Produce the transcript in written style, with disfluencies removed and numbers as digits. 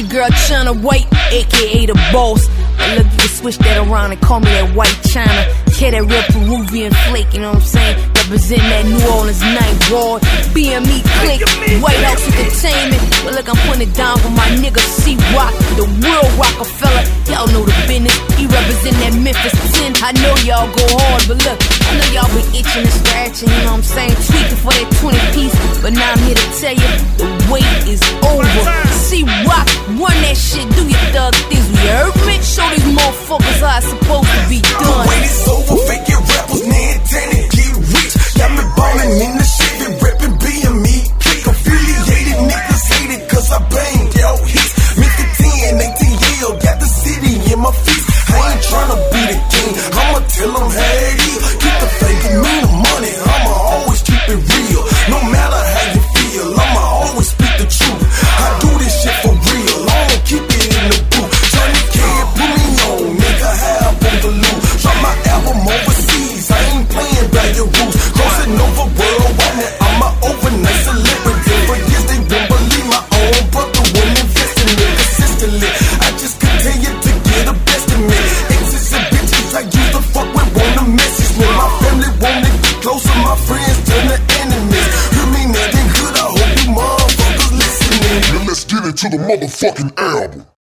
girl China White, aka the boss. But look, you can switch that around and call me that white China. Yeah, that real Peruvian flake, you know what I'm saying? Represent that New Orleans night ward. BME click, White House Entertainment. But look, I'm putting it down for my nigga C-Rock, the real Rockefeller. Y'all know the business. He represent that Memphis 10. I know y'all go hard, but look, I know y'all been itching and scratching, you know what I'm saying? Tweaking for that 20 piece. But now I'm here to tell you, the wait is over. C-Rock, run that shit, do your thug things. You heard me? Show these motherfuckers how it's supposed to be done. The wait is over, fake it rappers, man, tenant, get rich. Got me ballin' in the shit, and reppin' BME. Click affiliated, niggas hate it, cause I bang, yo, hits. Mr. 10, ATL, got the city in my feet. I ain't tryna be the king, I'ma tell them how it is. Get the fake, give me the money, I'ma always keep it real. No matter how you feel, I'ma always speak the truth. I do this shit for real, I don't keep it in the booth. Johnny can't put me on, nigga, how I'm supposed to lose. Drop my album overseas, I ain't playing by your rules. Crossing over worldwide, now I'm an overnight celebrity. For years they won't believe my own brother won't invest in me consistently. I just continue to get the best of me. Exes and bitches I used to fuck with want to message me. My family want to get closer, my friends turn to enemies. You mean that ain't good, I hope you motherfuckers listening. Now let's get into the motherfucking album.